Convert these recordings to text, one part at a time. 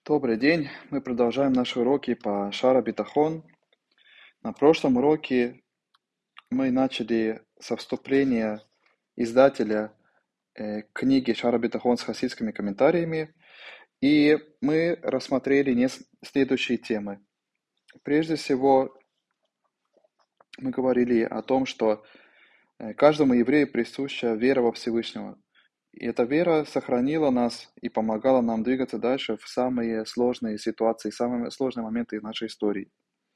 Добрый день. Мы продолжаем наши уроки по Шара Битахон. На прошлом уроке мы начали со вступления издателя книги Шара Битахон с хасидскими комментариями, и мы рассмотрели следующие темы. Прежде всего, мы говорили о том, что каждому еврею присуща вера во Всевышнего. И эта вера сохранила нас и помогала нам двигаться дальше в самые сложные ситуации, самые сложные моменты нашей истории.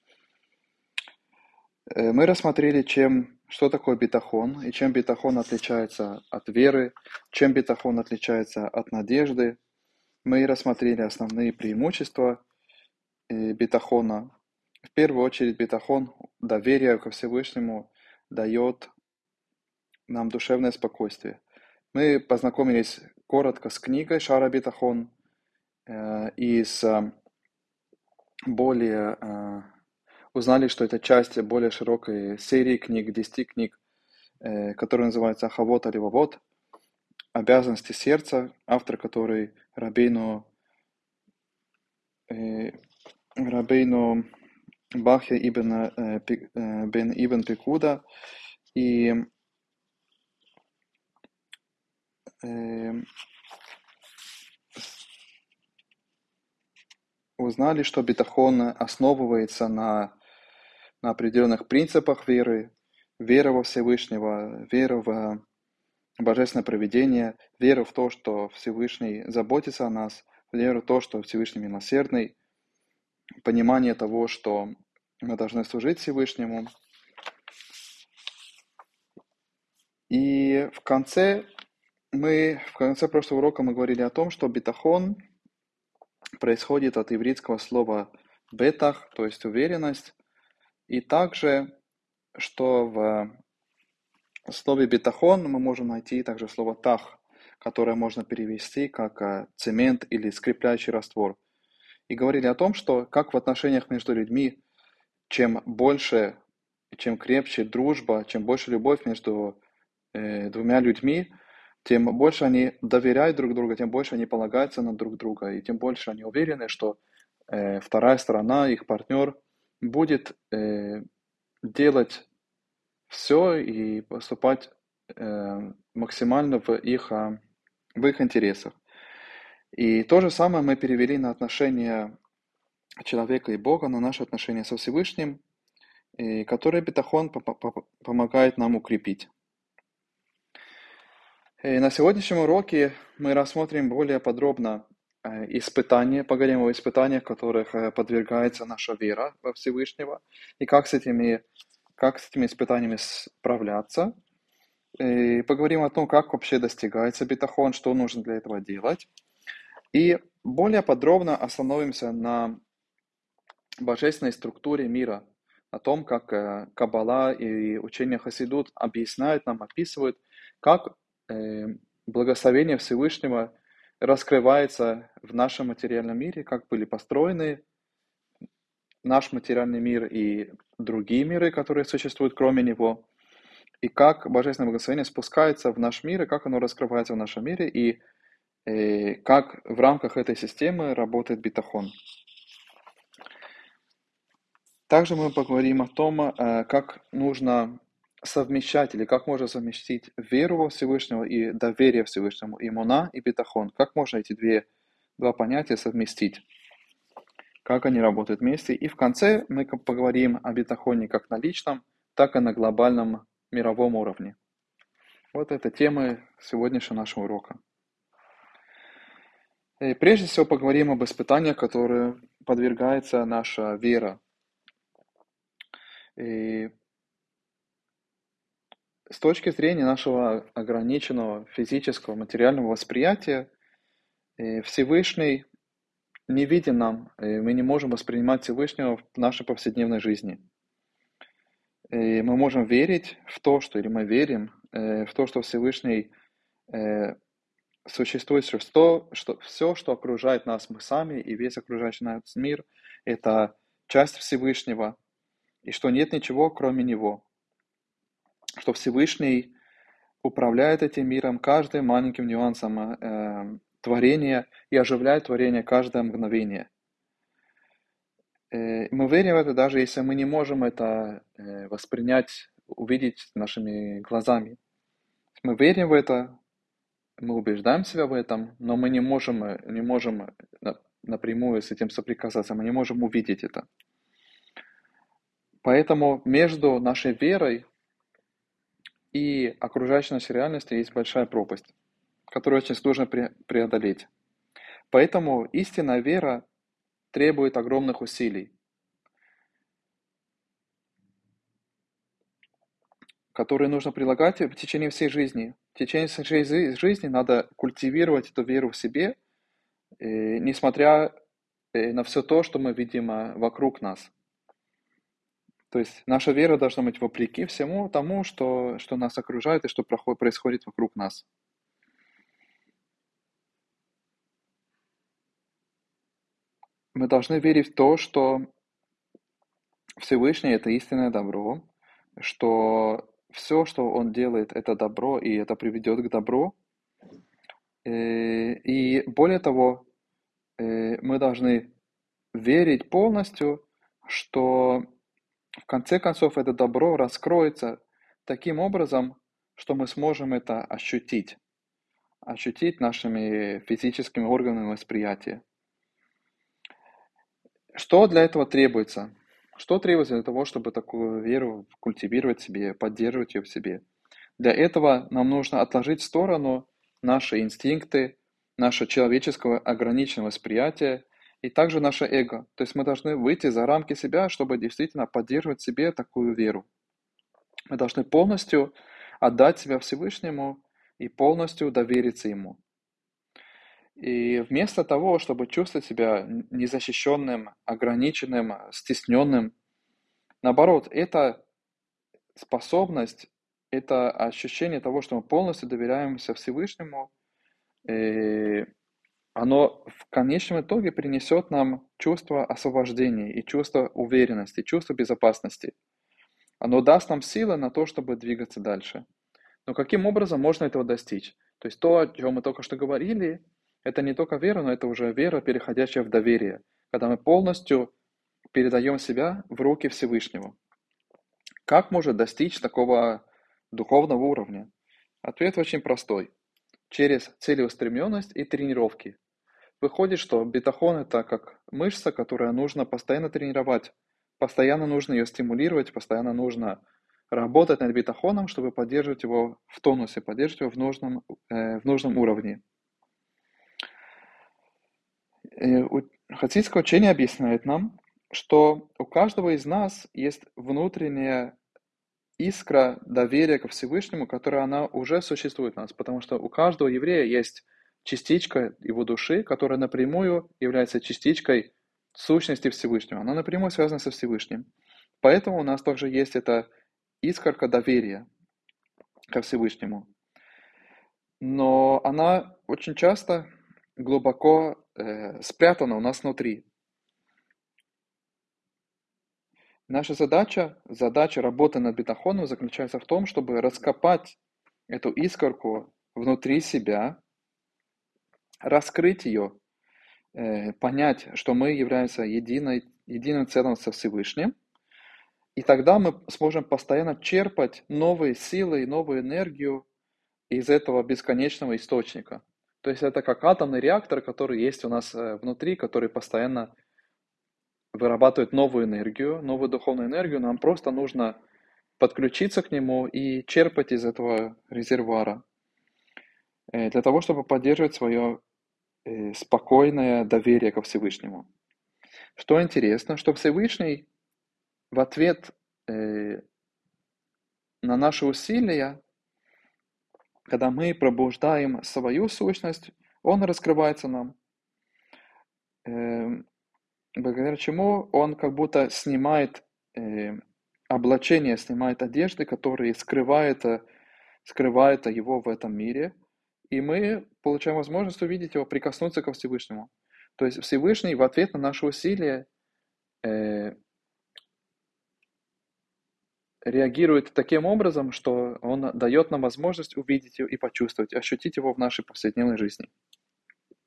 Мы рассмотрели, что такое битахон, и чем битахон отличается от веры, чем битахон отличается от надежды. Мы рассмотрели основные преимущества битахона. В первую очередь, битахон, доверие ко Всевышнему, дает нам душевное спокойствие. Мы познакомились коротко с книгой Шара Битахон и узнали, что это часть более широкой серии книг, 10 книг, которая называется «Ахавот Аливавот», «Обязанности сердца», автор которой Рабейну Бахья бен Ибн Пекуда. И узнали, что битахон основывается на определенных принципах веры, вера во Всевышнего, вера в божественное провидение, вера в то, что Всевышний заботится о нас, вера в то, что Всевышний милосердный, понимание того, что мы должны служить Всевышнему. И в конце прошлого урока мы говорили о том, что битахон происходит от еврейского слова бетах, то есть уверенность, и также, что в слове битахон мы можем найти также слово тах, которое можно перевести как цемент или скрепляющий раствор. И говорили о том, что как в отношениях между людьми, чем больше, чем крепче дружба, чем больше любовь между двумя людьми, тем больше они доверяют друг другу, тем больше они полагаются на друг друга, и тем больше они уверены, что вторая сторона, их партнер, будет делать все и поступать максимально в их интересах. И то же самое мы перевели на отношения человека и Бога, на наши отношения со Всевышним, и которые битахон помогает нам укрепить. И на сегодняшнем уроке мы рассмотрим более подробно поговорим о испытаниях, которых подвергается наша вера во Всевышнего, и как с этими испытаниями справляться. И поговорим о том, как вообще достигается битахон, что нужно для этого делать. И более подробно остановимся на божественной структуре мира, о том, как Каббала и учение Хасидут объясняют нам, описывают, как благословение Всевышнего раскрывается в нашем материальном мире, как были построены наш материальный мир и другие миры, которые существуют кроме него, и как божественное благословение спускается в наш мир, и как оно раскрывается в нашем мире, и как в рамках этой системы работает битахон. Также мы поговорим о том, как нужно совмещать или как можно совместить веру во Всевышнего и доверие Всевышнему, имуна и битахон. Как можно эти два понятия совместить, как они работают вместе. И в конце мы поговорим о битахоне как на личном, так и на глобальном мировом уровне. Вот это темы сегодняшнего нашего урока. И прежде всего поговорим об испытаниях, которые подвергается наша вера. И с точки зрения нашего ограниченного физического, материального восприятия, Всевышний не виден нам, и мы не можем воспринимать Всевышнего в нашей повседневной жизни. И мы можем верить в то, или мы верим в то, что Всевышний существует, что все, что окружает нас, мы сами, и весь окружающий нас мир, это часть Всевышнего, и что нет ничего, кроме Него. Что Всевышний управляет этим миром каждым маленьким нюансом творение и оживляет творение каждое мгновение. Мы верим в это, даже если мы не можем это воспринять, увидеть нашими глазами. Мы верим в это, мы убеждаем себя в этом, но мы не можем напрямую с этим соприкасаться, мы не можем увидеть это. Поэтому между нашей верой и окружающей нас реальностью есть большая пропасть, которую очень сложно преодолеть. Поэтому истинная вера требует огромных усилий, которые нужно прилагать в течение всей жизни. В течение всей жизни надо культивировать эту веру в себе, несмотря на все то, что мы видим вокруг нас. То есть наша вера должна быть вопреки всему тому, что нас окружает и что происходит вокруг нас. Мы должны верить в то, что Всевышний — это истинное добро, что все, что Он делает, это добро, и это приведет к добру. И более того, мы должны верить полностью, что в конце концов это добро раскроется таким образом, что мы сможем это ощутить нашими физическими органами восприятия. Что для этого требуется? Что требуется для того, чтобы такую веру культивировать в себе, поддерживать ее в себе? Для этого нам нужно отложить в сторону наши инстинкты, наше человеческое ограниченное восприятие и также наше эго. То есть мы должны выйти за рамки себя, чтобы действительно поддерживать в себе такую веру. Мы должны полностью отдать себя Всевышнему и полностью довериться Ему. И вместо того, чтобы чувствовать себя незащищенным, ограниченным, стесненным, наоборот, это способность, это ощущение того, что мы полностью доверяемся Всевышнему, оно в конечном итоге принесет нам чувство освобождения и чувство уверенности, чувство безопасности. Оно даст нам силы на то, чтобы двигаться дальше. Но каким образом можно этого достичь? То есть то, о чем мы только что говорили, это не только вера, но это уже вера, переходящая в доверие, когда мы полностью передаем себя в руки Всевышнего. Как можно достичь такого духовного уровня? Ответ очень простой. Через целеустремленность и тренировки. Выходит, что бетахон — это как мышца, которую нужно постоянно тренировать. Постоянно нужно ее стимулировать, постоянно нужно работать над бетахоном, чтобы поддерживать его в тонусе, поддерживать его в нужном уровне. Хасидское учение объясняет нам, что у каждого из нас есть внутренняя искра доверия ко Всевышнему, которая она уже существует у нас, потому что у каждого еврея есть частичка его души, которая напрямую является частичкой сущности Всевышнего. Она напрямую связана со Всевышним. Поэтому у нас также есть эта искорка доверия ко Всевышнему. Но она очень часто глубоко спрятана у нас внутри. Наша задача работы над бетахоном заключается в том, чтобы раскопать эту искорку внутри себя, раскрыть ее, понять, что мы являемся единым целым со Всевышним, и тогда мы сможем постоянно черпать новые силы и новую энергию из этого бесконечного источника. То есть это как атомный реактор, который есть у нас внутри, который постоянно вырабатывает новую энергию, новую духовную энергию. Нам просто нужно подключиться к нему и черпать из этого резервуара для того, чтобы поддерживать свое спокойное доверие ко Всевышнему. Что интересно, что Всевышний в ответ на наши усилия, когда мы пробуждаем свою сущность, Он раскрывается нам, благодаря чему Он как будто снимает облачение, снимает одежды, которые скрывают Его в этом мире, и мы получаем возможность увидеть Его, прикоснуться ко Всевышнему. То есть Всевышний в ответ на наши усилия реагирует таким образом, что Он дает нам возможность увидеть Его и почувствовать, ощутить Его в нашей повседневной жизни.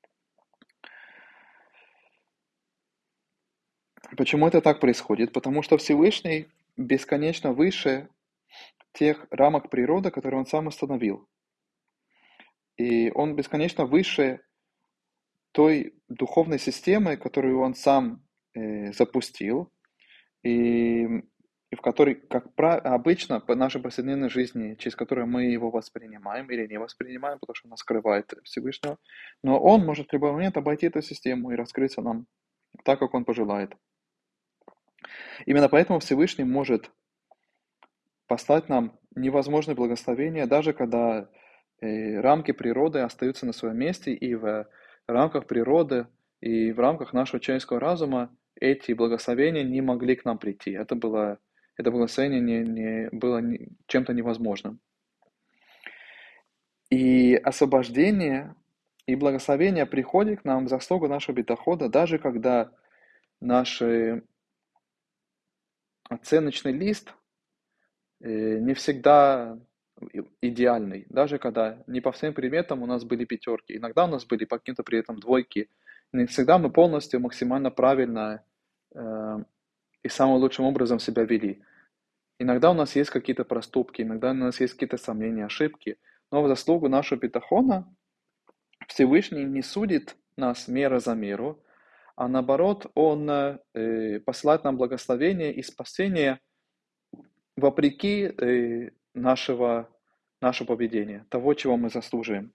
Почему это так происходит? Потому что Всевышний бесконечно выше тех рамок природы, которые он сам установил. И он бесконечно выше той духовной системы, которую он сам запустил, и, и в которой, обычно, по нашей повседневной жизни, через которую мы его воспринимаем или не воспринимаем, потому что он скрывает Всевышнего, но он может в любой момент обойти эту систему и раскрыться нам так, как он пожелает. Именно поэтому Всевышний может послать нам невозможные благословения, даже когда рамки природы остаются на своем месте, и в рамках природы, и в рамках нашего человеческого разума эти благословения не могли к нам прийти. Это благословение не было чем-то невозможным. И освобождение и благословение приходит к нам в заслугу нашего битахода, даже когда наш оценочный лист не всегда идеальный. Даже когда не по всем предметам у нас были пятерки. Иногда у нас были по каким-то предметам двойки. Не всегда мы полностью, максимально правильно и самым лучшим образом себя вели. Иногда у нас есть какие-то проступки, иногда у нас есть какие-то сомнения, ошибки. Но в заслугу нашего битахона Всевышний не судит нас мера за меру, а наоборот, Он посылает нам благословение и спасение вопреки нашего поведения, того, чего мы заслуживаем.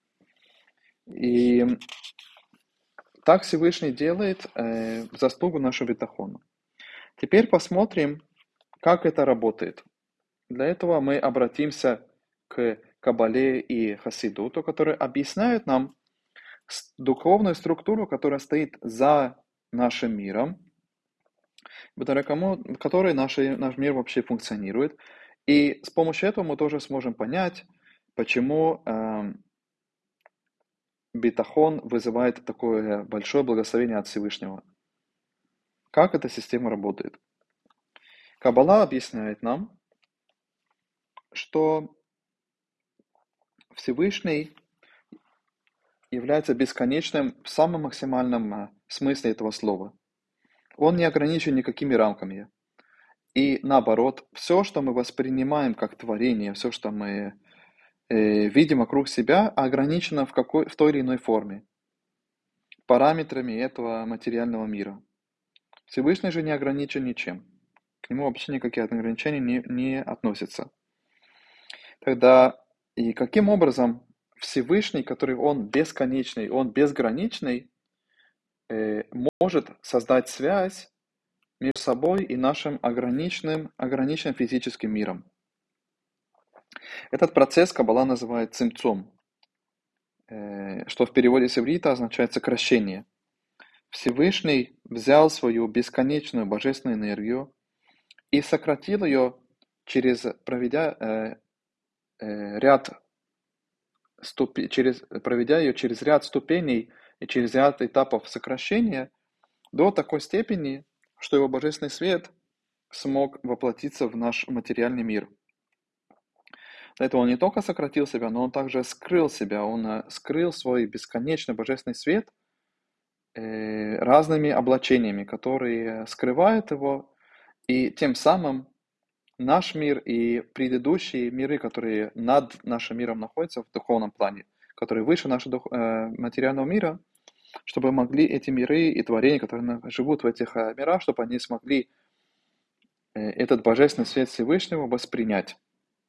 И так Всевышний делает в заслугу нашего битахона. Теперь посмотрим, как это работает. Для этого мы обратимся к Кабале и Хасидуту, которые объясняют нам духовную структуру, которая стоит за нашим миром, благодаря которой наш мир вообще функционирует. И с помощью этого мы тоже сможем понять, почему битахон вызывает такое большое благословение от Всевышнего. Как эта система работает? Каббала объясняет нам, что Всевышний является бесконечным в самом максимальном смысле этого слова. Он не ограничен никакими рамками. И наоборот, все, что мы воспринимаем как творение, все, что мы видим вокруг себя, ограничено в той или иной форме, параметрами этого материального мира. Всевышний же не ограничен ничем. К нему вообще никакие ограничения не относятся. Тогда и каким образом Всевышний, который он бесконечный, он безграничный, может создать связь между собой и нашим ограниченным физическим миром? Этот процесс Каббала называет цимцум, что в переводе с иврита означает сокращение. Всевышний взял свою бесконечную божественную энергию и сократил ее, проведя ее через ряд ступеней и через ряд этапов сокращения до такой степени, что его божественный свет смог воплотиться в наш материальный мир. Для этого он не только сократил себя, но он также скрыл себя, он скрыл свой бесконечный божественный свет разными облачениями, которые скрывают его, и тем самым наш мир и предыдущие миры, которые над нашим миром находятся в духовном плане, которые выше нашего материального мира, чтобы могли эти миры и творения, которые живут в этих мирах, чтобы они смогли этот божественный свет Всевышнего воспринять.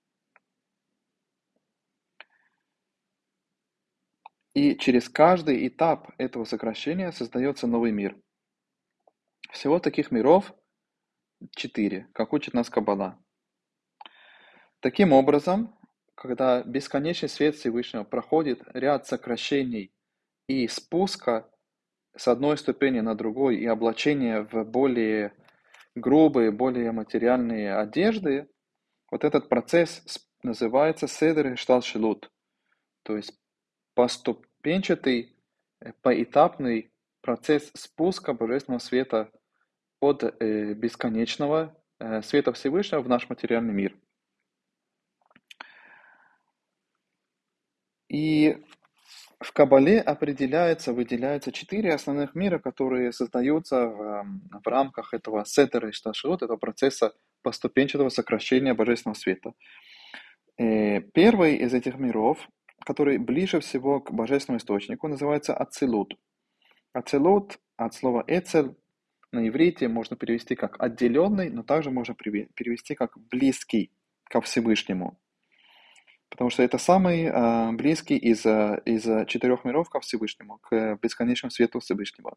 И через каждый этап этого сокращения создается новый мир. Всего таких миров 4, как учит нас Каббала. Таким образом, когда бесконечный свет Всевышнего проходит ряд сокращений и спуска с одной ступени на другой и облачения в более грубые, более материальные одежды, вот этот процесс называется седер шталшилут, то есть поступенчатый, поэтапный процесс спуска божественного света от бесконечного света Всевышнего в наш материальный мир. И В Кабале выделяются 4 основных мира, которые создаются в рамках этого седера и шташрут, этого процесса поступенчатого сокращения божественного света. Первый из этих миров, который ближе всего к божественному источнику, называется Ацилут. Ацилут от слова «эцель» на иврите можно перевести как «отделенный», но также можно перевести как «близкий ко Всевышнему». Потому что это самый близкий из 4 миров ко Всевышнему, к бесконечному свету Всевышнего.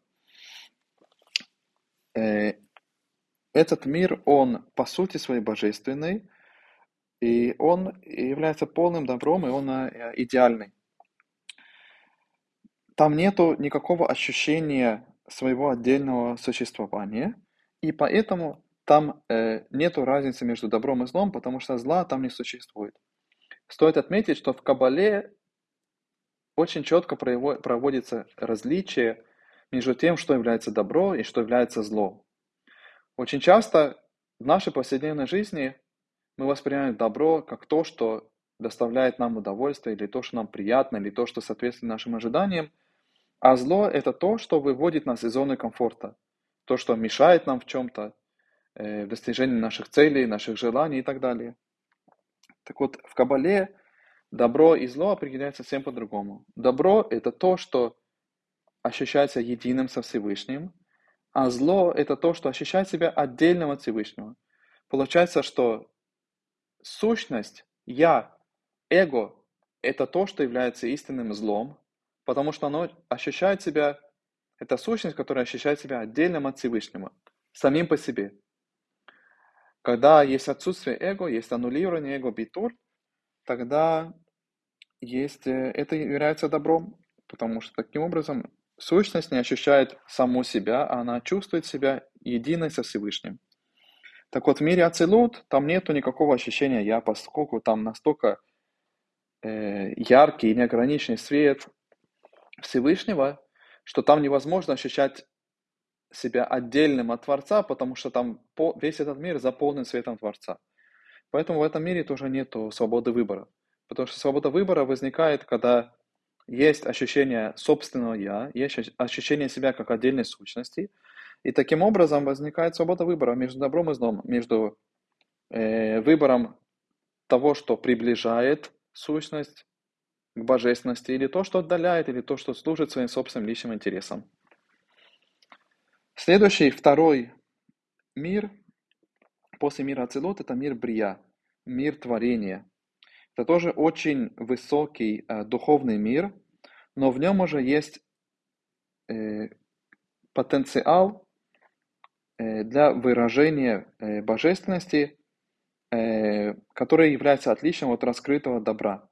Этот мир, он по сути своей божественный, и он является полным добром, и он идеальный. Там нету никакого ощущения своего отдельного существования, и поэтому там нету разницы между добром и злом, потому что зла там не существует. Стоит отметить, что в Кабале очень четко проводится различие между тем, что является добро и что является зло. Очень часто в нашей повседневной жизни мы воспринимаем добро как то, что доставляет нам удовольствие, или то, что нам приятно, или то, что соответствует нашим ожиданиям, а зло – это то, что выводит нас из зоны комфорта, то, что мешает нам в чем-то, в достижении наших целей, наших желаний и так далее. Так вот, в Кабале добро и зло определяются совсем по-другому. Добро – это то, что ощущается единым со Всевышним, а зло – это то, что ощущает себя отдельным от Всевышнего. Получается, что сущность, я, эго – это то, что является истинным злом, потому что оно ощущает себя, это сущность, которая ощущает себя отдельным от Всевышнего, самим по себе. Когда есть отсутствие эго, есть аннулирование эго, битур, тогда это является добром, потому что таким образом сущность не ощущает саму себя, а она чувствует себя единой со Всевышним. Так вот, в мире Ацилут там нету никакого ощущения «я», поскольку там настолько яркий и неограниченный свет Всевышнего, что там невозможно ощущать себя отдельным от Творца, потому что там весь этот мир заполнен светом Творца. Поэтому в этом мире тоже нету свободы выбора. Потому что свобода выбора возникает, когда есть ощущение собственного «я», есть ощущение себя как отдельной сущности, и таким образом возникает свобода выбора между добром и злом, между выбором того, что приближает сущность к божественности, или то, что отдаляет, или то, что служит своим собственным личным интересам. Следующий, второй мир после мира Ацилут – это мир Брия, мир творения. Это тоже очень высокий духовный мир, но в нем уже есть потенциал для выражения божественности, который является отличным от раскрытого добра.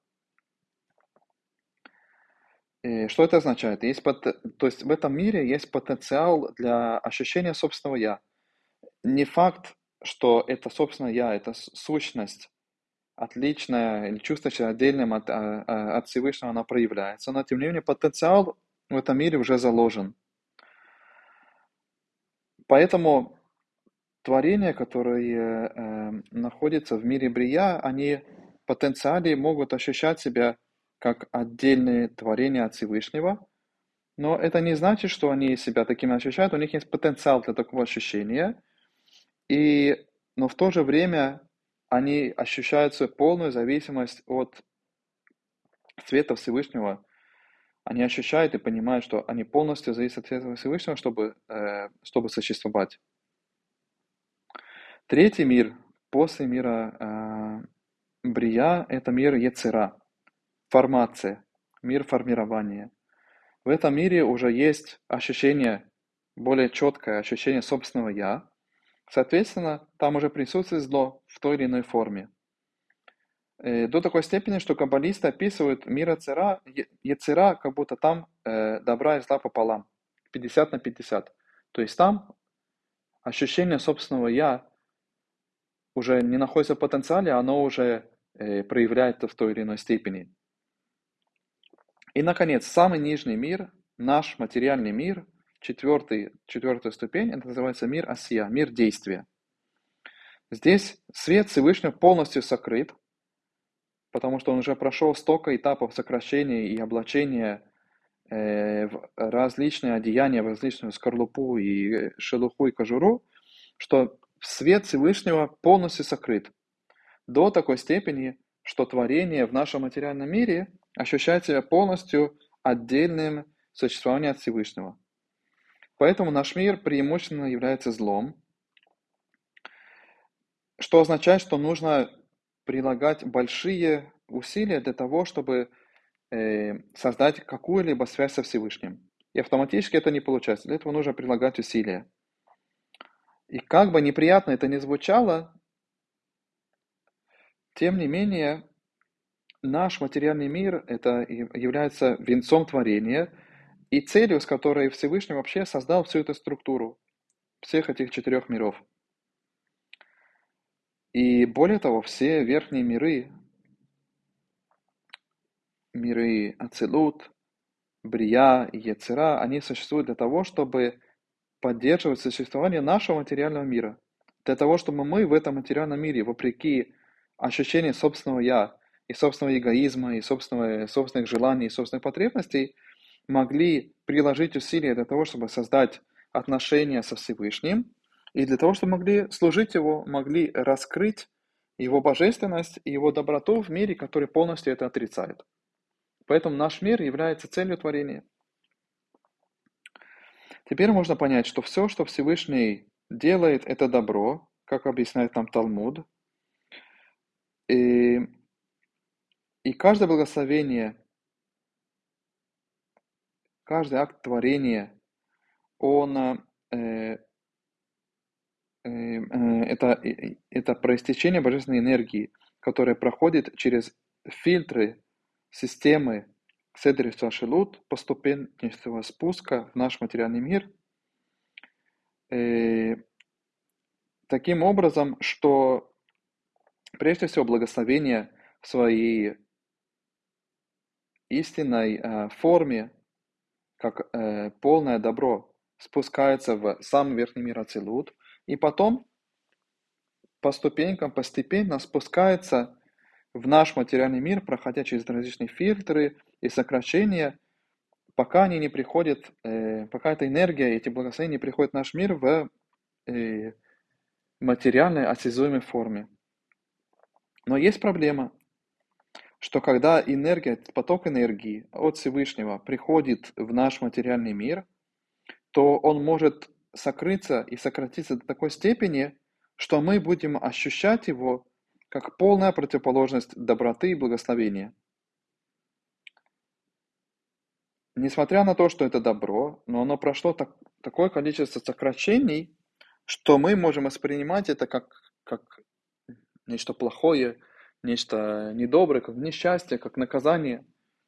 Что это означает? То есть в этом мире есть потенциал для ощущения собственного «я». Не факт, что это собственное «я», это сущность отличная или чувствующая отдельным от Всевышнего, она проявляется, но тем не менее потенциал в этом мире уже заложен. Поэтому творения, которые находятся в мире Брия, они в потенциале могут ощущать себя как отдельные творения от Всевышнего, но это не значит, что они себя такими ощущают, у них есть потенциал для такого ощущения, но в то же время они ощущают свою полную зависимость от света Всевышнего. Они ощущают и понимают, что они полностью зависят от света Всевышнего, чтобы существовать. Третий мир после мира Брия – это мир Ецера, формация, мир формирования. В этом мире уже есть ощущение, более четкое ощущение собственного «я». Соответственно, там уже присутствует зло в той или иной форме. До такой степени, что каббалисты описывают мир Ецера, как будто там добра и зла пополам, 50 на 50. То есть там ощущение собственного «я» уже не находится в потенциале, оно уже проявляется в той или иной степени. И, наконец, самый нижний мир, наш материальный мир, четвертая ступень, это называется мир Асия, мир действия. Здесь свет Всевышнего полностью сокрыт, потому что он уже прошел столько этапов сокращения и облачения в различные одеяния, в различную скорлупу и шелуху и кожуру, что свет Всевышнего полностью сокрыт. До такой степени, что творение в нашем материальном мире ощущает себя полностью отдельным существованием от Всевышнего. Поэтому наш мир преимущественно является злом, что означает, что нужно прилагать большие усилия для того, чтобы создать какую-либо связь со Всевышним. И автоматически это не получается. Для этого нужно прилагать усилия. И как бы неприятно это ни звучало, тем не менее, наш материальный мир это является венцом творения и целью, с которой Всевышний вообще создал всю эту структуру, всех этих 4 миров. И более того, все верхние миры, миры Ацилут, Брия и Ецера, они существуют для того, чтобы поддерживать существование нашего материального мира. Для того, чтобы мы в этом материальном мире, вопреки ощущению собственного «я», и собственного эгоизма, и собственных желаний, и собственных потребностей, могли приложить усилия для того, чтобы создать отношения со Всевышним, и для того, чтобы могли служить Его, могли раскрыть Его божественность и Его доброту в мире, который полностью это отрицает. Поэтому наш мир является целью творения. Теперь можно понять, что все, что Всевышний делает, это добро, как объясняет нам Талмуд. И каждое благословение, каждый акт творения, он это проистечение божественной энергии, которая проходит через фильтры системы Седер Шашилут, поступенческого спуска в наш материальный мир, таким образом, что прежде всего благословение в своей истинной форме, как полное добро, спускается в самый верхний мир Ацилут, и потом по ступенькам, постепенно спускается в наш материальный мир, проходя через различные фильтры и сокращения, пока они не приходят, пока эта энергия, эти благословения не приходят в наш мир в материальной осязуемой форме. Но есть проблема, что когда энергия, поток энергии от Всевышнего приходит в наш материальный мир, то он может сокрыться и сократиться до такой степени, что мы будем ощущать его как полная противоположность доброты и благословения. Несмотря на то, что это добро, но оно прошло такое количество сокращений, что мы можем воспринимать это как нечто плохое, нечто недоброе, как несчастье, как наказание.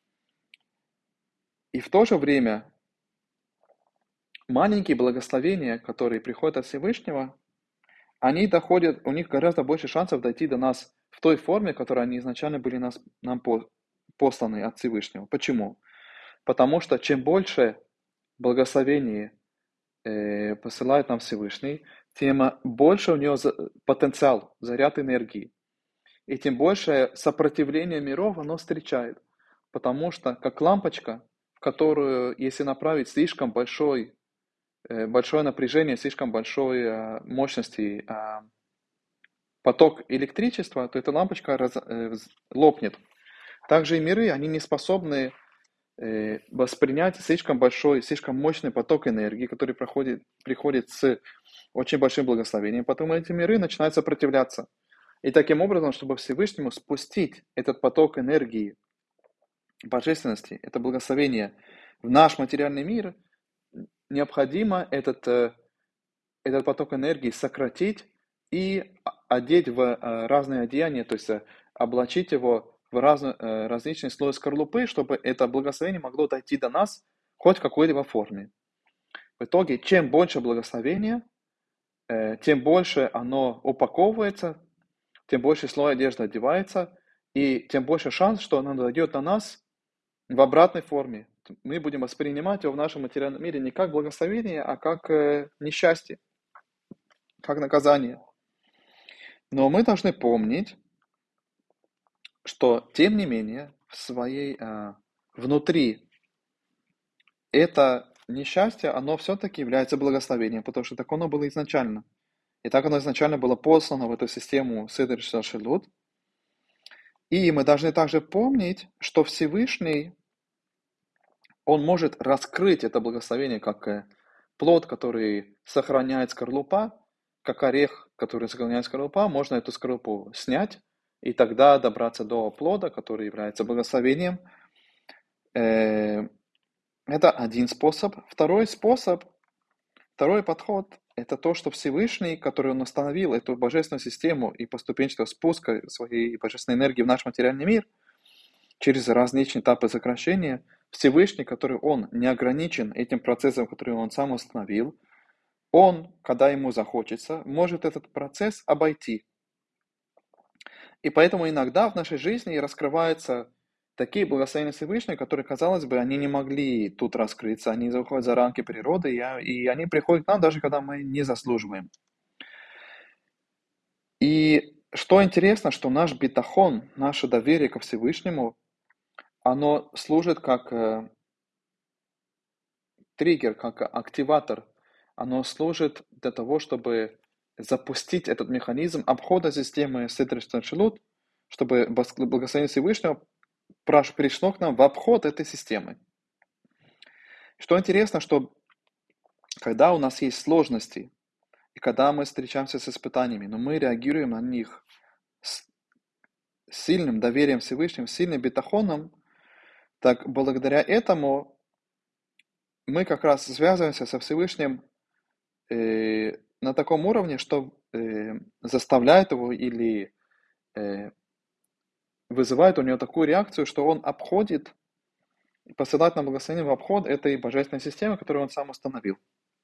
И в то же время маленькие благословения, которые приходят от Всевышнего, они доходят, у них гораздо больше шансов дойти до нас в той форме, в которой они изначально были нам посланы от Всевышнего. Почему? Потому что чем больше благословений посылает нам Всевышний, тем больше у него потенциал, заряд энергии. И тем больше сопротивление миров оно встречает. Потому что как лампочка, в которую, если направить слишком большое напряжение, слишком большой мощности поток электричества, то эта лампочка лопнет. Также и миры, они не способны воспринять слишком большой, слишком мощный поток энергии, который приходит с очень большим благословением. Потом эти миры начинают сопротивляться. И таким образом, чтобы Всевышнему спустить этот поток энергии, божественности, это благословение в наш материальный мир, необходимо этот поток энергии сократить и одеть в разные одеяния, то есть облачить его в различные слои скорлупы, чтобы это благословение могло дойти до нас хоть в какой-либо форме. В итоге, чем больше благословения, тем больше оно упаковывается, тем больше слой одежды одевается, и тем больше шанс, что оно дойдет до нас в обратной форме. Мы будем воспринимать его в нашем материальном мире не как благословение, а как несчастье, как наказание. Но мы должны помнить, что, тем не менее, внутри это несчастье, оно все-таки является благословением, потому что так оно было изначально. И так оно изначально было послано в эту систему Седер Шалшилут. И мы должны также помнить, что Всевышний, Он может раскрыть это благословение как плод, который сохраняет скорлупа, как орех, который сохраняет скорлупа, можно эту скорлупу снять, и тогда добраться до плода, который является благословением. Э, Это один способ. Второй подход, это то, что Всевышний, который Он установил эту божественную систему и поступенчатого спуска своей божественной энергии в наш материальный мир через различные этапы сокращения, Всевышний, который Он не ограничен этим процессом, который Он сам установил, Он, когда ему захочется, может этот процесс обойти. И поэтому иногда в нашей жизни раскрываются такие благословения Всевышнего, которые, казалось бы, они не могли тут раскрыться, они заходят за рамки природы, и они приходят к нам, даже когда мы не заслуживаем. И что интересно, что наш битахон, наше доверие ко Всевышнему, оно служит как триггер, как активатор. Оно служит для того, чтобы запустить этот механизм обхода системы Седр Шалшилут, чтобы благословение Всевышнего пришло к нам в обход этой системы. Что интересно, что когда у нас есть сложности, и когда мы встречаемся с испытаниями, но мы реагируем на них с сильным доверием Всевышним, сильным битахоном, так благодаря этому мы как раз связываемся со Всевышним на таком уровне, что заставляет его или вызывает у него такую реакцию, что он обходит, посылает нам благословение в обход этой божественной системы, которую он сам установил.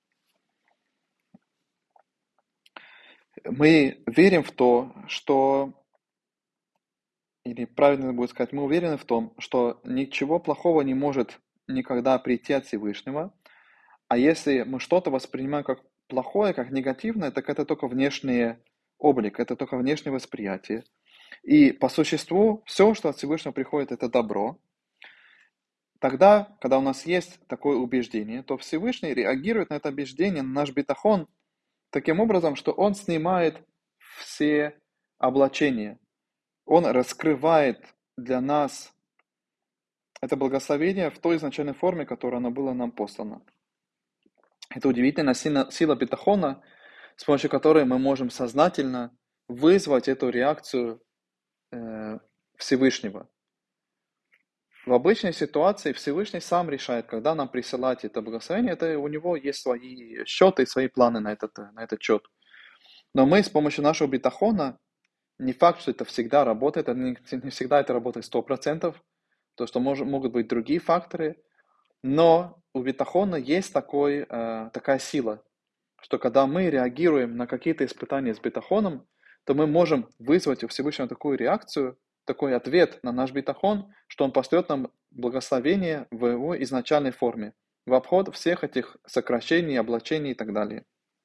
Мы верим в то, что, или правильно будет сказать, мы уверены в том, что ничего плохого не может никогда прийти от Всевышнего, а если мы что-то воспринимаем как плохое, как негативное, так это только внешний облик, это только внешнее восприятие. И по существу все, что от Всевышнего приходит, это добро. Тогда, когда у нас есть такое убеждение, то Всевышний реагирует на это убеждение, на наш битахон, таким образом, что он снимает все облачения. Он раскрывает для нас это благословение в той изначальной форме, которая оно было нам послано. Это удивительная сила битахона, с помощью которой мы можем сознательно вызвать эту реакцию Всевышнего. В обычной ситуации Всевышний сам решает, когда нам присылать это благословение. Это у него есть свои счеты, свои планы на этот счет. Но мы с помощью нашего битахона, не факт, что это всегда работает, не всегда это работает 100%, то что могут быть другие факторы, но у битахона есть такая сила, что когда мы реагируем на какие-то испытания с битахоном, то мы можем вызвать у Всевышнего такую реакцию, такой ответ на наш битахон, что он пошлет нам благословение в его изначальной форме, в обход всех этих сокращений, облачений и так далее.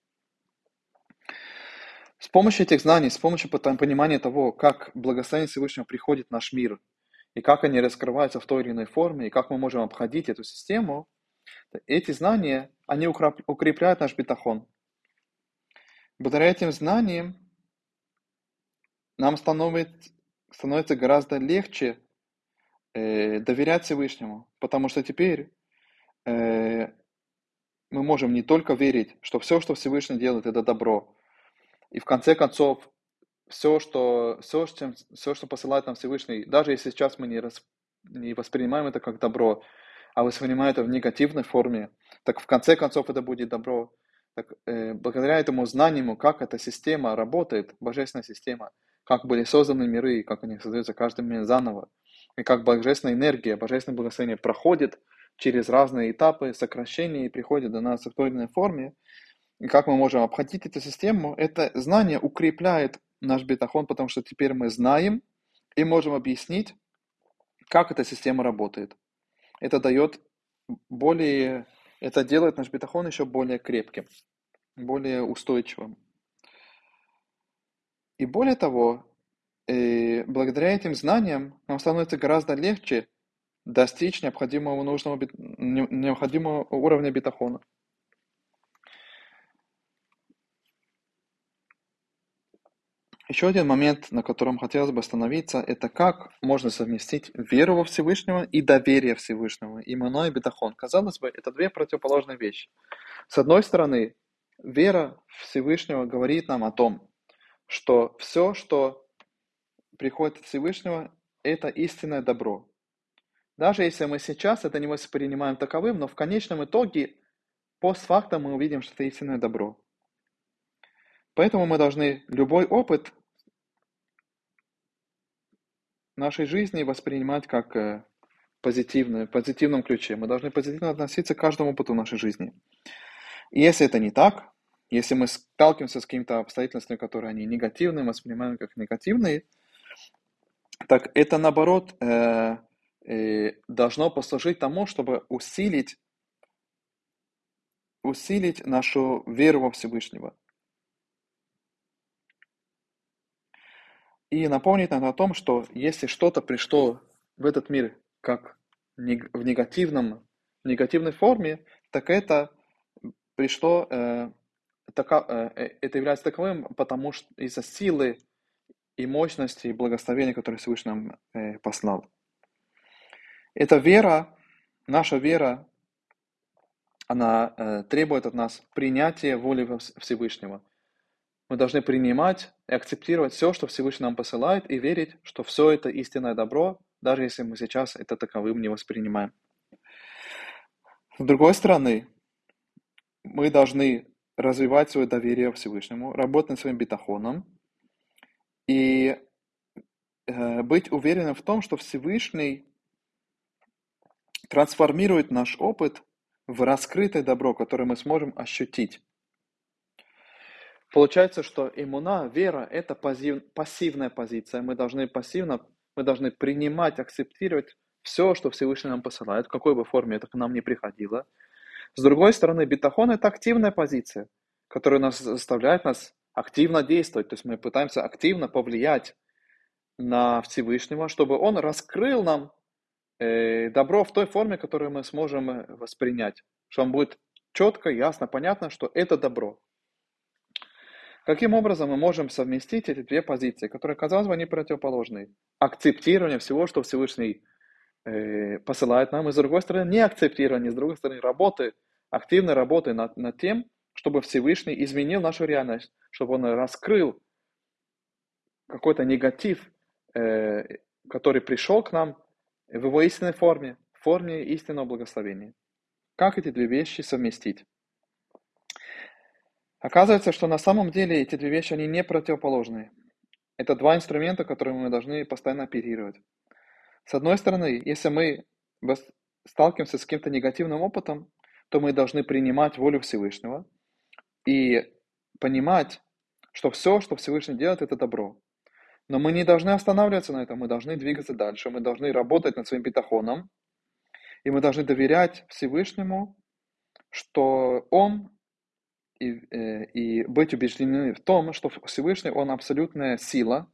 С помощью этих знаний, с помощью понимания того, как благословение Всевышнего приходит в наш мир, и как они раскрываются в той или иной форме, и как мы можем обходить эту систему, эти знания, они укрепляют наш битахон. Благодаря этим знаниям нам становится гораздо легче доверять Всевышнему, потому что теперь мы можем не только верить, что все, что Всевышний делает, это добро, и в конце концов все, что посылает нам Всевышний, даже если сейчас мы не воспринимаем это как добро, а воспринимаем это в негативной форме, так в конце концов это будет добро. Так, благодаря этому знанию, как эта система работает, божественная система, как были созданы миры, как они создаются каждый мир заново, и как божественная энергия, божественное благословение проходит через разные этапы сокращения и приходит до нас в той или иной форме, и как мы можем обходить эту систему, это знание укрепляет наш битахон, потому что теперь мы знаем и можем объяснить, как эта система работает. Это делает наш битахон еще более крепким, более устойчивым. И более того, благодаря этим знаниям нам становится гораздо легче достичь необходимого уровня битахона. Еще один момент, на котором хотелось бы остановиться, это как можно совместить веру во Всевышнего и доверие Всевышнему, имана и битахон. Казалось бы, это две противоположные вещи. С одной стороны, вера Всевышнего говорит нам о том, что все, что приходит от Всевышнего, это истинное добро. Даже если мы сейчас это не воспринимаем таковым, но в конечном итоге, постфактум мы увидим, что это истинное добро. Поэтому мы должны любой опыт нашей жизни воспринимать как позитивный, в позитивном ключе. Мы должны позитивно относиться к каждому опыту нашей жизни. И если это не так, если мы сталкиваемся с какими-то обстоятельствами, которые они негативные, мы воспринимаем как негативные, так это наоборот должно послужить тому, чтобы усилить нашу веру во Всевышнего. И напомнить нам о том, что если что-то пришло в этот мир как в негативной форме, так это пришло, это является таковым, потому что из-за силы и мощности и благословения, которые Всевышний нам послал. Эта вера, наша вера, она требует от нас принятия воли Всевышнего. Мы должны принимать и акцептировать все, что Всевышний нам посылает, и верить, что все это истинное добро, даже если мы сейчас это таковым не воспринимаем. С другой стороны, мы должны развивать свое доверие Всевышнему, работать над своим битахоном и быть уверенным в том, что Всевышний трансформирует наш опыт в раскрытое добро, которое мы сможем ощутить. Получается, что иммуна, вера, это пассивная позиция. Мы должны принимать, акцептировать все, что Всевышний нам посылает, в какой бы форме это к нам не приходило. С другой стороны, битахон – это активная позиция, которая заставляет нас активно действовать. То есть мы пытаемся активно повлиять на Всевышнего, чтобы он раскрыл нам добро в той форме, которую мы сможем воспринять. Что он будет четко, ясно, понятно, что это добро. Каким образом мы можем совместить эти две позиции, которые, казалось бы, они противоположные? Акцептирование всего, что Всевышний посылает нам, и с другой стороны, не акцептирование, с другой стороны, активной работы над тем, чтобы Всевышний изменил нашу реальность, чтобы он раскрыл какой-то негатив, который пришел к нам в его истинной форме, в форме истинного благословения. Как эти две вещи совместить? Оказывается, что на самом деле эти две вещи, они не противоположны. Это два инструмента, которыми мы должны постоянно оперировать. С одной стороны, если мы сталкиваемся с каким-то негативным опытом, то мы должны принимать волю Всевышнего и понимать, что все, что Всевышний делает, это добро. Но мы не должны останавливаться на этом, мы должны двигаться дальше, мы должны работать над своим битахоном, и мы должны доверять Всевышнему, что Он и быть убеждены в том, что Всевышний, Он абсолютная сила,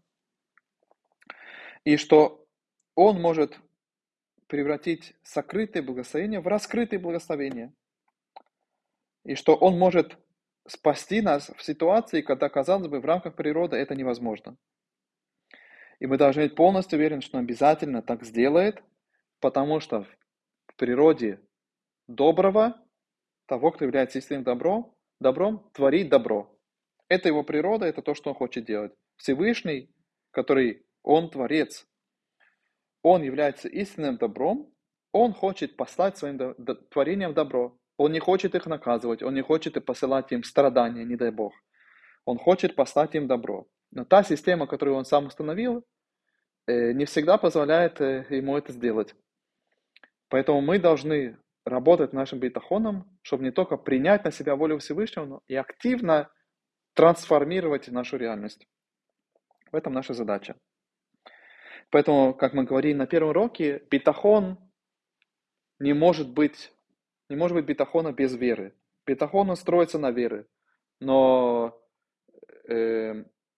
и что Он может превратить сокрытые благословения в раскрытые благословения, и что Он может спасти нас в ситуации, когда, казалось бы, в рамках природы это невозможно. И мы должны быть полностью уверены, что Он обязательно так сделает, потому что в природе доброго, того, кто является истинным добром, творит добро. Это его природа, это то, что он хочет делать. Всевышний, который он творец, он является истинным добром, он хочет послать своим творениям добро. Он не хочет их наказывать, он не хочет посылать им страдания, не дай Бог. Он хочет послать им добро. Но та система, которую он сам установил, не всегда позволяет ему это сделать. Поэтому мы должны работать нашим битахоном, чтобы не только принять на себя волю Всевышнего, но и активно трансформировать нашу реальность. В этом наша задача. Поэтому, как мы говорили на первом уроке, битахон не может быть битахона без веры. Битахон строится на вере, но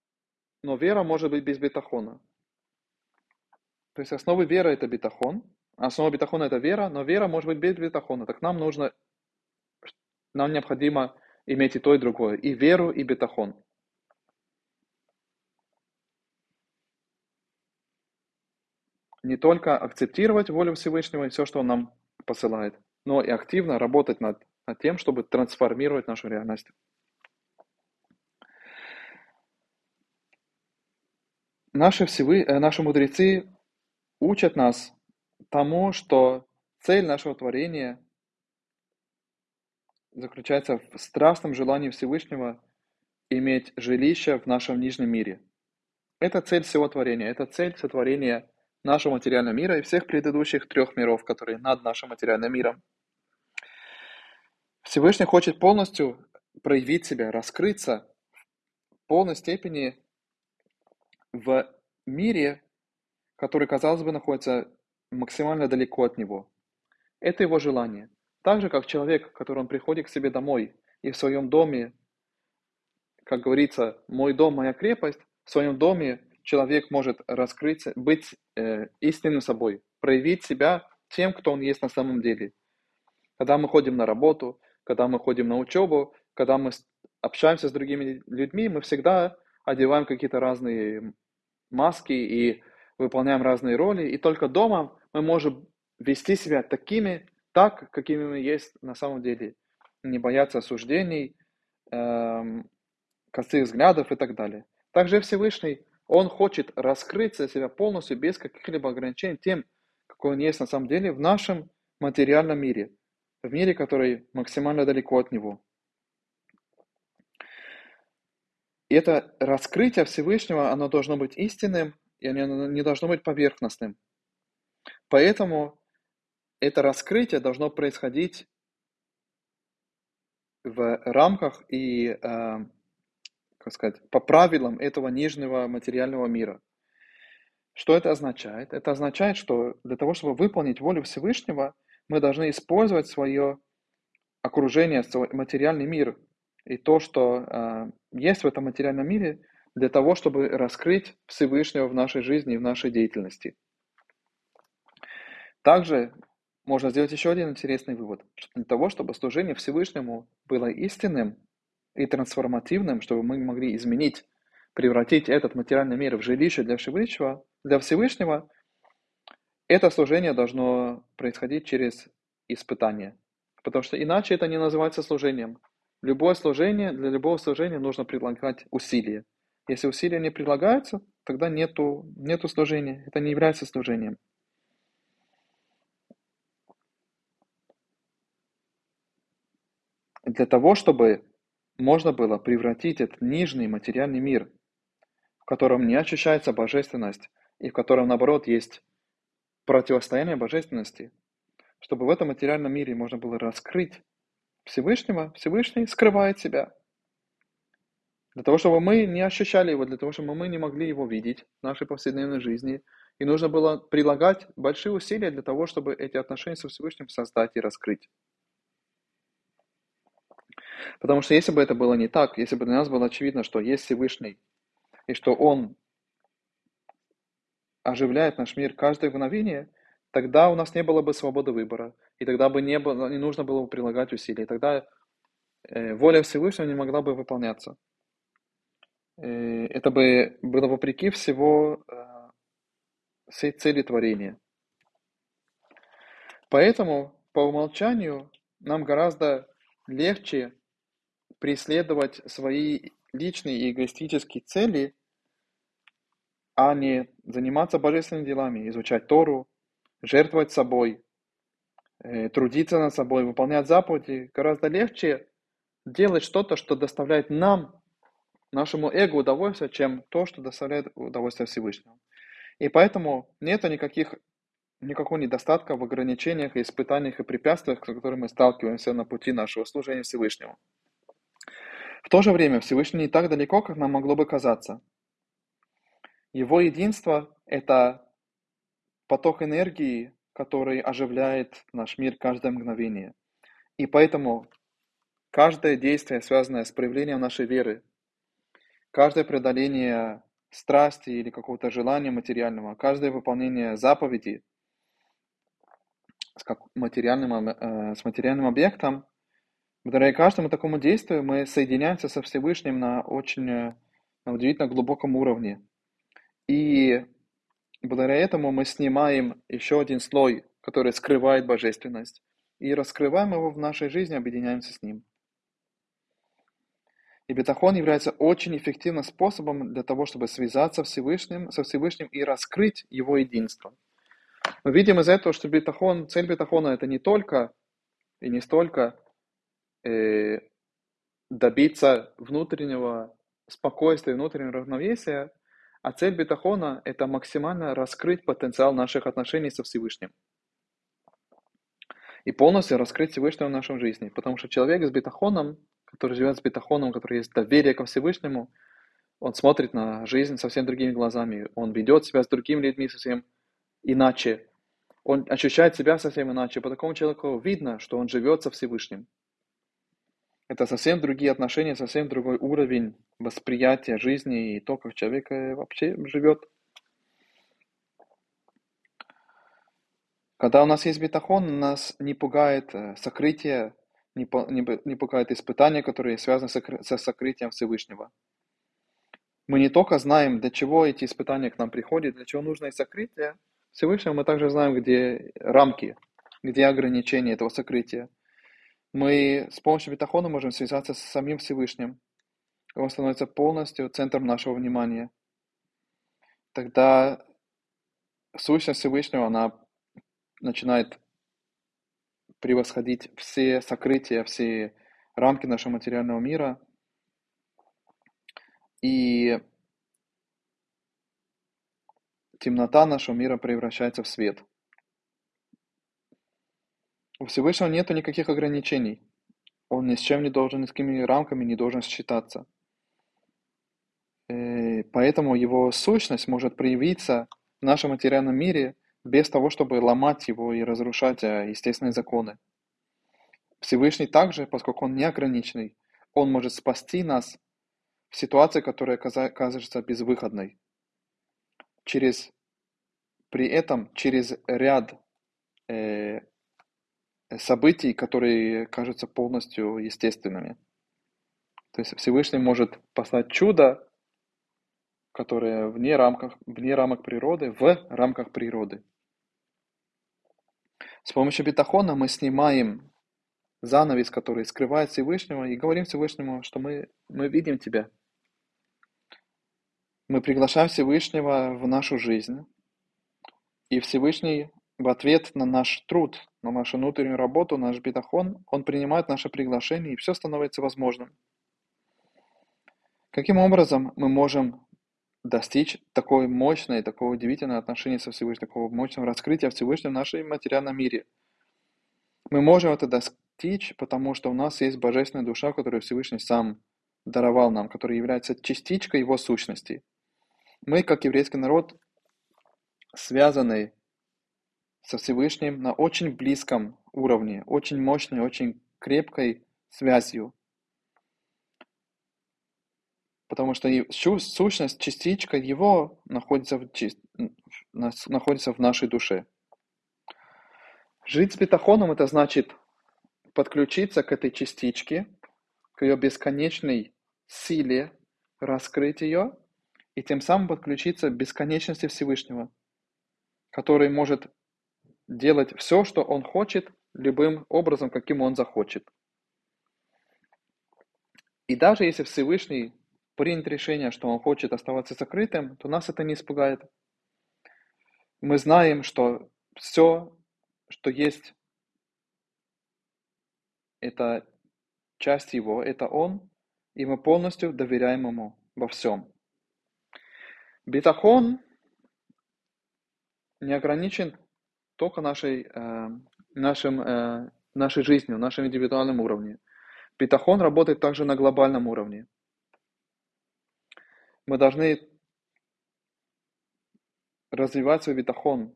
вера может быть без битахона. То есть основа веры – это битахон, Основа бетахона — это вера, но вера может быть без бетахона. Так нам необходимо иметь и то, и другое, и веру, и бетахон. Не только акцептировать волю Всевышнего и все, что Он нам посылает, но и активно работать над тем, чтобы трансформировать нашу реальность. Наши мудрецы учат нас тому, что цель нашего творения заключается в страстном желании Всевышнего иметь жилище в нашем нижнем мире. Это цель всего творения, это цель сотворения нашего материального мира и всех предыдущих 3 миров, которые над нашим материальным миром. Всевышний хочет полностью проявить себя, раскрыться в полной степени в мире, который, казалось бы, находится максимально далеко от него. Это его желание. Так же, как человек, который он приходит к себе домой и в своем доме, как говорится, «мой дом, моя крепость», в своем доме человек может раскрыться, быть истинным собой, проявить себя тем, кто он есть на самом деле. Когда мы ходим на работу, когда мы ходим на учебу, когда мы общаемся с другими людьми, мы всегда одеваем какие-то разные маски и выполняем разные роли, и только дома мы можем вести себя так, какими мы есть на самом деле, не бояться осуждений, косых взглядов и так далее. Также Всевышний, Он хочет раскрыться себя полностью, без каких-либо ограничений, тем, какой Он есть на самом деле в нашем материальном мире, в мире, который максимально далеко от Него. И это раскрытие Всевышнего, оно должно быть истинным, и оно не должно быть поверхностным. Поэтому это раскрытие должно происходить в рамках и, как сказать, по правилам этого нижнего материального мира. Что это означает? Это означает, что для того, чтобы выполнить волю Всевышнего, мы должны использовать свое окружение, свой материальный мир и то, что есть в этом материальном мире, для того, чтобы раскрыть Всевышнего в нашей жизни и в нашей деятельности. Также можно сделать еще один интересный вывод, что для того, чтобы служение Всевышнему было истинным и трансформативным, чтобы мы могли изменить, превратить этот материальный мир в жилище для Всевышнего, это служение должно происходить через испытание. Потому что иначе это не называется служением. Для любого служения нужно прилагать усилия. Если усилия не прилагаются, тогда нету служения. Это не является служением. Для того, чтобы можно было превратить этот нижний материальный мир, в котором не ощущается божественность, и в котором, наоборот, есть противостояние божественности, чтобы в этом материальном мире можно было раскрыть Всевышнего, Всевышний скрывает себя. Для того, чтобы мы не ощущали его, для того, чтобы мы не могли его видеть в нашей повседневной жизни, и нужно было прилагать большие усилия для того, чтобы эти отношения со Всевышним создать и раскрыть. Потому что если бы это было не так, если бы для нас было очевидно, что есть Всевышний, и что Он оживляет наш мир каждое мгновение, тогда у нас не было бы свободы выбора, и тогда бы не нужно было бы прилагать усилия, и тогда воля Всевышнего не могла бы выполняться. Это бы было вопреки всей цели творения. Поэтому, по умолчанию, нам гораздо легче преследовать свои личные и эгоистические цели, а не заниматься божественными делами, изучать Тору, жертвовать собой, трудиться над собой, выполнять заповеди. Гораздо легче делать что-то, что доставляет нам, нашему эго, удовольствие, чем то, что доставляет удовольствие Всевышнему. И поэтому нет никакого недостатка в ограничениях, испытаниях и препятствиях, с которыми мы сталкиваемся на пути нашего служения Всевышнему. В то же время Всевышний не так далеко, как нам могло бы казаться. Его единство – это поток энергии, который оживляет наш мир каждое мгновение. И поэтому каждое действие, связанное с проявлением нашей веры, каждое преодоление страсти или какого-то желания материального, каждое выполнение заповедей, с материальным объектом, благодаря каждому такому действию мы соединяемся со Всевышним на на удивительно глубоком уровне. И благодаря этому мы снимаем еще один слой, который скрывает божественность, и раскрываем его в нашей жизни, объединяемся с ним. И бетахон является очень эффективным способом для того, чтобы связаться со Всевышним и раскрыть его единство. Мы видим из этого, что цель бетахона это не только и не столько добиться внутреннего спокойствия, внутреннего равновесия, а цель бетахона это максимально раскрыть потенциал наших отношений со Всевышним. И полностью раскрыть Всевышнего в нашей жизни. Потому что человек с бетахоном, который живет с бетахоном, который есть доверие ко Всевышнему, он смотрит на жизнь совсем другими глазами, он ведет себя с другими людьми совсем иначе, он ощущает себя совсем иначе. По такому человеку видно, что он живет со Всевышним. Это совсем другие отношения, совсем другой уровень восприятия жизни и то, как человек вообще живет. Когда у нас есть бетахон, нас не пугает сокрытие, не пугает испытания, которые связаны со сокрытием Всевышнего. Мы не только знаем, для чего эти испытания к нам приходят, для чего нужно и сокрытие Всевышнего, мы также знаем, где рамки, где ограничения этого сокрытия. Мы с помощью бетахона можем связаться с самим Всевышним. Он становится полностью центром нашего внимания. Тогда сущность Всевышнего, она начинает превосходить все сокрытия, все рамки нашего материального мира. И темнота нашего мира превращается в свет. У Всевышнего нет никаких ограничений. Он ни с чем не должен, ни с какими рамками не должен считаться. Поэтому его сущность может проявиться в нашем материальном мире без того, чтобы ломать его и разрушать естественные законы. Всевышний также, поскольку он неограниченный, он может спасти нас в ситуации, которая кажется безвыходной. При этом через ряд событий, которые кажутся полностью естественными. То есть Всевышний может послать чудо, которое вне рамок природы, в рамках природы. С помощью бетахона мы снимаем занавес, который скрывает Всевышнего, и говорим Всевышнему, что мы видим Тебя. Мы приглашаем Всевышнего в нашу жизнь, и Всевышний в ответ на наш труд, на нашу внутреннюю работу, наш бетахон, он принимает наше приглашение, и все становится возможным. Каким образом мы можем достичь такой мощной, такого удивительного отношения со Всевышним, такого мощного раскрытия Всевышнего в нашем материальном мире? Мы можем это достичь, потому что у нас есть божественная душа, которую Всевышний сам даровал нам, которая является частичкой его сущности. Мы, как еврейский народ, связаны со Всевышним на очень близком уровне, очень мощной, очень крепкой связью. Потому что сущность, частичка его находится в нашей душе. Жить с бетахоном – это значит подключиться к этой частичке, к ее бесконечной силе, раскрыть ее, и тем самым подключиться к бесконечности Всевышнего, который может делать все, что он хочет, любым образом, каким он захочет. И даже если Всевышний принят решение, что он хочет оставаться закрытым, то нас это не испугает. Мы знаем, что все, что есть, это часть его, это он, и мы полностью доверяем ему во всем. Бетахон не ограничен только нашей жизнью, нашим индивидуальным уровнем. Бетахон работает также на глобальном уровне. Мы должны развивать свой бетахон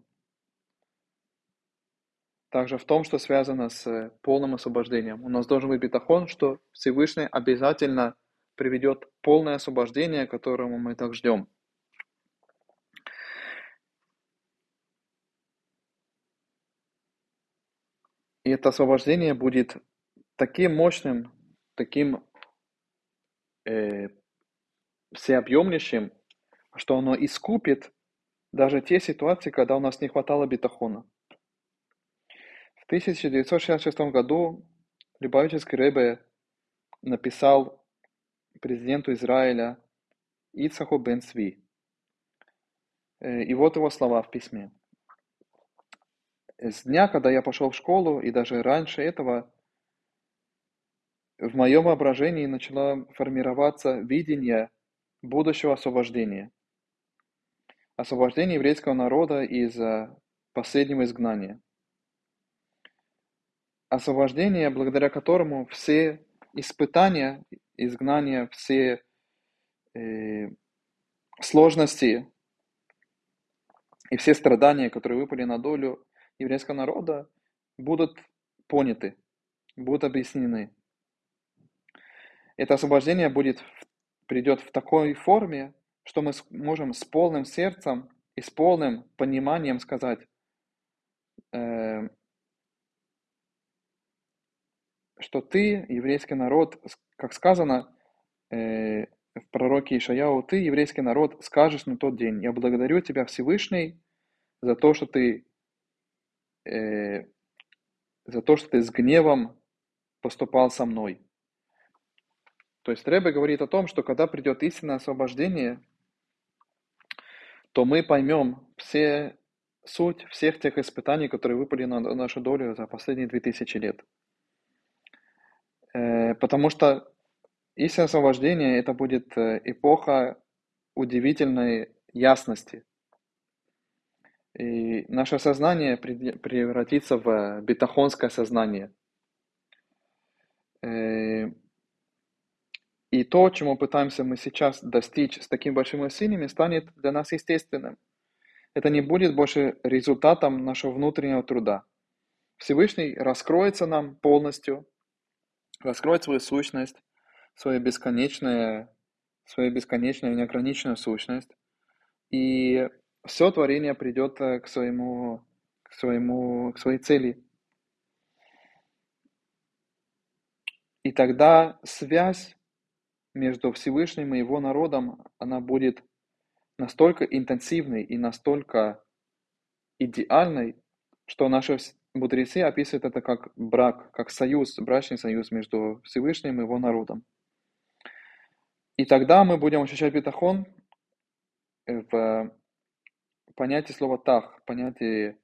также в том, что связано с полным освобождением. У нас должен быть бетахон, что Всевышний обязательно приведет полное освобождение, которому мы так ждем. И это освобождение будет таким мощным, таким всеобъемлющим, что оно искупит даже те ситуации, когда у нас не хватало битахона. В 1966 году Любавический Ребе написал президенту Израиля Ицхаку бен Цви. И вот его слова в письме. С дня, когда я пошел в школу, и даже раньше этого, в моем воображении начало формироваться видение будущего освобождения. Освобождение еврейского народа из последнего изгнания. Освобождение, благодаря которому все испытания, изгнания, все сложности и все страдания, которые выпали на долю еврейского народа, будут поняты, будут объяснены. Это освобождение придет в такой форме, что мы можем с полным сердцем и с полным пониманием сказать, что ты, еврейский народ, как сказано в пророке Ишаяу, ты, еврейский народ, скажешь на тот день: «Я благодарю тебя, Всевышний, за то, что ты с гневом поступал со мной». То есть Ребе говорит о том, что когда придет истинное освобождение, то мы поймем суть всех тех испытаний, которые выпали на нашу долю за последние 2000 лет. Потому что истинное освобождение – это будет эпоха удивительной ясности. И наше сознание превратится в битахонское сознание. И то, чему пытаемся мы сейчас достичь с такими большими усилиями, станет для нас естественным. Это не будет больше результатом нашего внутреннего труда. Всевышний раскроется нам полностью, раскроет свою сущность, свою бесконечную неограниченную сущность, и все творение придет к своей цели. И тогда связь между Всевышним и его народом, она будет настолько интенсивной и настолько идеальной, что наши мудрецы описывают это как брак, как союз, брачный союз между Всевышним и его народом. И тогда мы будем ощущать битахон в понятии слова тах, понятии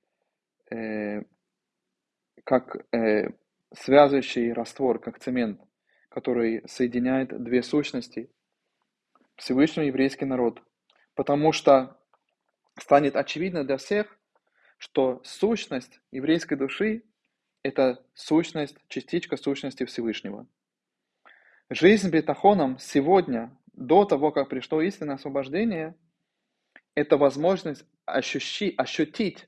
как связывающий раствор, как цемент, который соединяет две сущности, Всевышний еврейский народ. Потому что станет очевидно для всех, что сущность еврейской души – это сущность, частичка сущности Всевышнего. Жизнь битахоном сегодня, до того, как пришло истинное освобождение, это возможность ощутить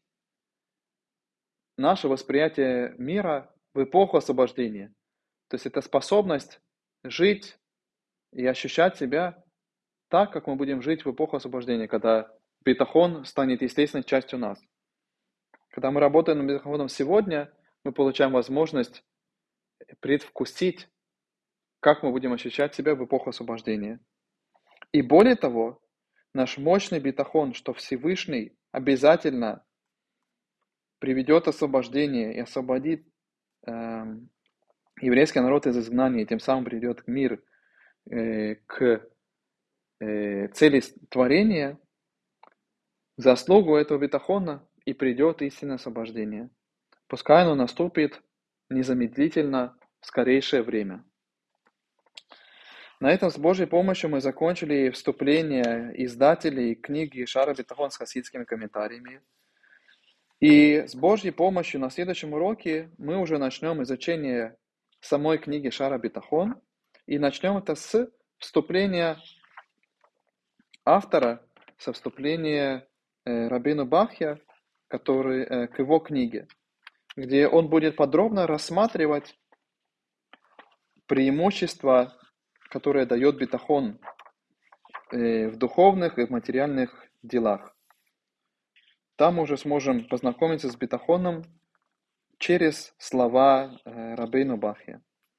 наше восприятие мира в эпоху освобождения. То есть это способность жить и ощущать себя так, как мы будем жить в эпоху освобождения, когда битахон станет естественной частью нас. Когда мы работаем над битахоном сегодня, мы получаем возможность предвкусить, как мы будем ощущать себя в эпоху освобождения. И более того, наш мощный битахон, что Всевышний обязательно приведет освобождение и освободит еврейский народ из изгнания, и тем самым приведет мир к цели творения, в заслугу этого битахона и придет истинное освобождение. Пускай оно наступит незамедлительно в скорейшее время. На этом с Божьей помощью мы закончили вступление издателей книги Шара Битахон с хасидскими комментариями. И с Божьей помощью на следующем уроке мы уже начнем изучение самой книги Шара Битахон. И начнем это с вступления автора, со вступления Рабейну Бахья, к его книге, где он будет подробно рассматривать преимущества, которые дает битахон в духовных и в материальных делах. Там уже сможем познакомиться с битахоном через слова Рабейну Бахья.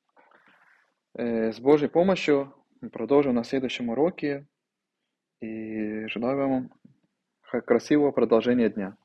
С Божьей помощью мы продолжим на следующем уроке и желаю вам красивого продолжения дня.